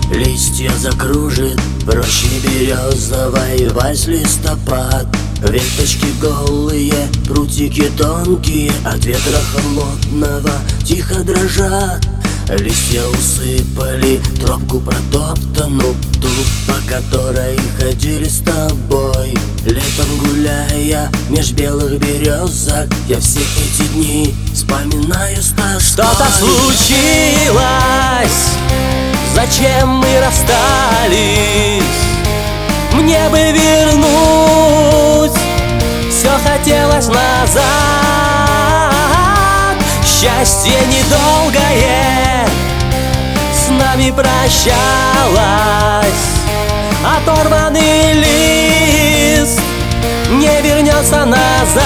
Листья закружит проще березовой вальс листопад. Веточки голые, прутики тонкие, от ветра холодного тихо дрожат. Листья усыпали тропку протоптану, ту, по которой ходили с тобой. Летом гуляя меж белых березок, я все эти дни вспоминаю с тоской. Что-то случилось, зачем мы расстались? Мне бы вернуть все хотелось назад. Счастье недолгое с нами прощалось. Оторванный лист не вернется назад.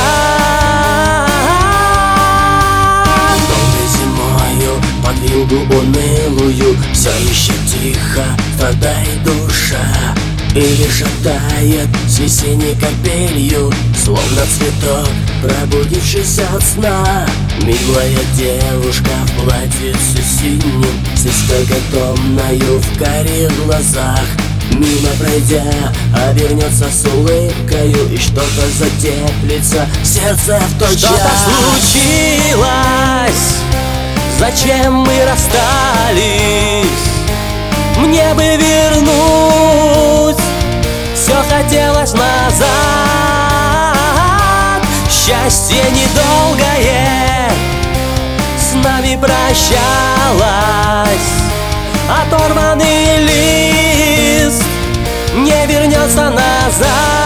Долгой зимою под вьюгу унылую все еще тихо страдает душа. Или шатает с весенней капелью, словно цветок, пробудившийся от сна. Милая девушка в платьице синем, с искоркой томною в карих глазах, мимо пройдя, обернется с улыбкою, и что-то затеплится в сердце в тот час. Что-то случилось, зачем мы расстались? Мне бы вернуть все хотелось назад. Счастье недолгое с нами прощалось. Оторванный лист не вернется назад.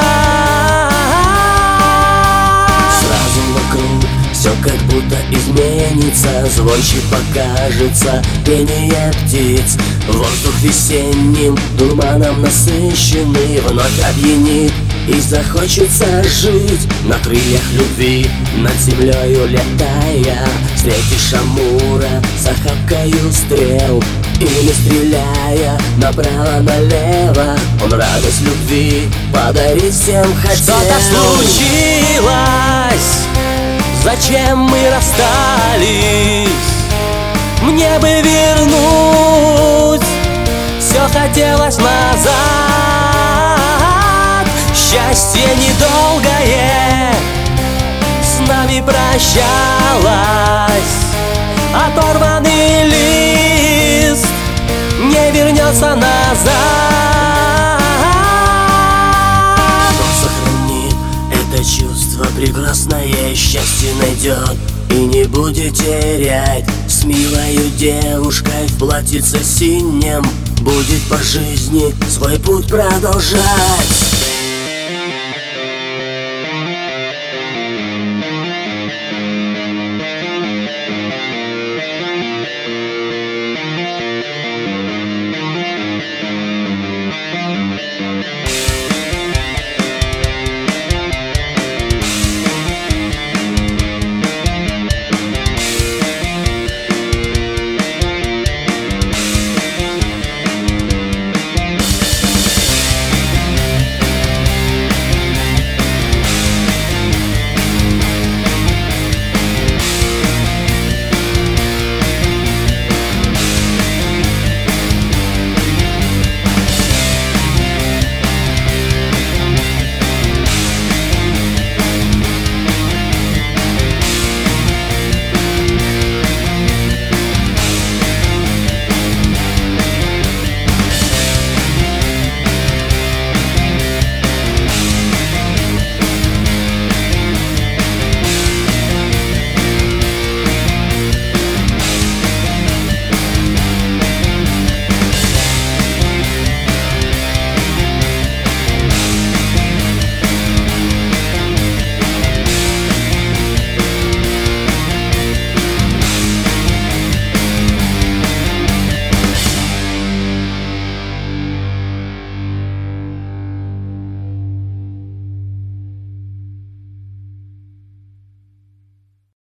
Сразу вокруг все как будто изменится, звонче покажется пение птиц. Воздух весенним дурманом насыщенный вновь опьянит, и захочется жить на крыльях любви, над землею летая. Встретишь амура с охапкою стрел, или стреляя направо-налево, он радость любви подарить всем хотел. Что-то случилось, зачем мы расстались? Мне бы вернуть все хотелось назад. Счастье недолгое с нами прощалось. Оторванный лист не вернется назад. Кто сохранит это чувство прекрасное, счастье найдет и не будет терять. С милою девушкой в платьице синем будет по жизни свой путь продолжать.